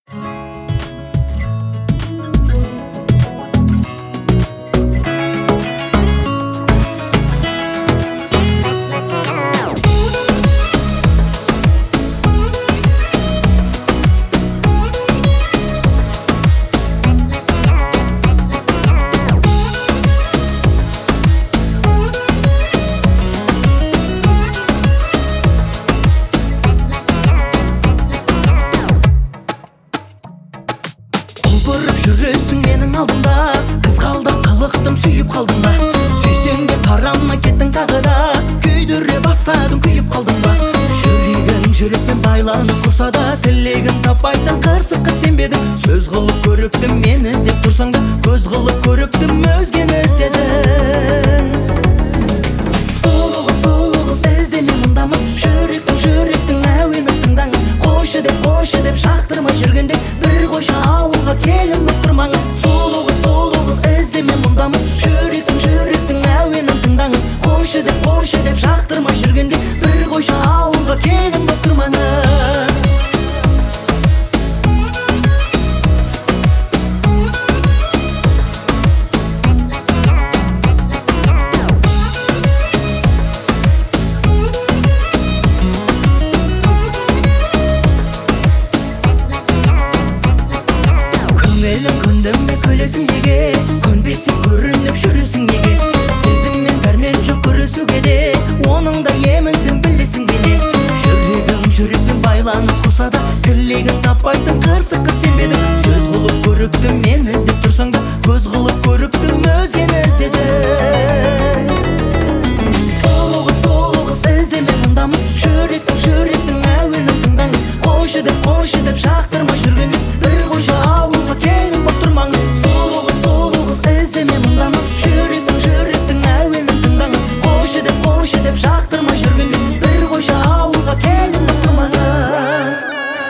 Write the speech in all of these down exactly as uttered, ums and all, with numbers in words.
Жүресің менің алдымда, қызғалдақ қылықтым, сүйіп қалдың ба? Сүйсең де қарамай кеттің тағы да, күйдіре бастадың, күйіп қалдың ба? Жүрегің жүрекпен байланыс құрса да, тілегін таппайтын қырсыққа сенбедің. Сөз қылып көріктім, мен іздеп тұрсаң да, көз қылып көріктім, өзгені іздедің. Сұлу қыз, сұлу қыз, іздеме мұндамыз, жүректің жүректің әуенін тыңдаңыз. Қойшы деп, қойшы деп шақтырмай жүргенде, бір қойшы ауылға келін боп тұрмаңыз. Сұлу қыз, сұлу қыз, іздеме мұндамыз, жүректің жүректің әуенін тыңдаңыз. Қойшы деп, қойшы деп шақтырмай жүргенде, бір қойшы ауылға келін боп тұрмаңыз. Көндім бе күлесің неге, көнбесің көрініп жүресің неге? Сезіммен дәрмен жоқ күресуге де, оның да емінсің білесің беле. Жүрегің жүрекпен байланыс құрса да, тілегін таппайтын қырсыққа сенбедің. Сөз қылып көріктім, мен іздеп тұрсаң да, көз қылып көріктім, өзгені іздедің. Сұлу қыз, сұлу қыз, іздеме мұндамыз, жүректің жүректің әуенін тыңдаңыз. Қойшы деп, қойшы деп шақтырмай жүргенде, бір қойшы ауылға келін боп тұрмаңыз. Сұлу қыз, сұлу қыз, іздеме мұндамыз, жүректің жүректің әуенін тыңдаңыз. Қойшы деп, қойшы деп шақтырмай жүргенде, бір қойшы ауылға келін боп тұрмаңыз.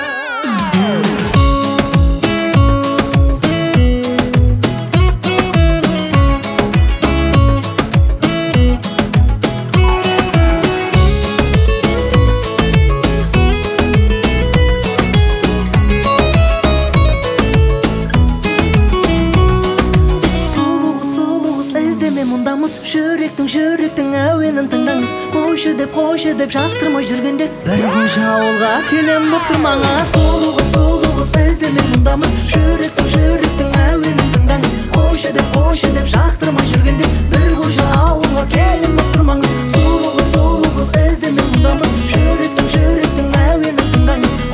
Мұндамыз, жүректің жүректің әуенін тыңдаңыз. Қойшы деп, қойшы деп шақтырмай жүргенде, бір қойшы ауылға келін боп тұрмаңыз. Сұлу қыз, сұлу қыз, іздеме мұндамыз, жүректің жүректің әуенін тыңдаңыз. Қойшы деп, қойшы деп шақтырмай жүргенде, бір қойшы ауылға келін боп тұрмаңыз. Сұлу қыз, сұлу қыз, іздеме мұндамыз, жүректің жүректің әуенін тыңдаңыз.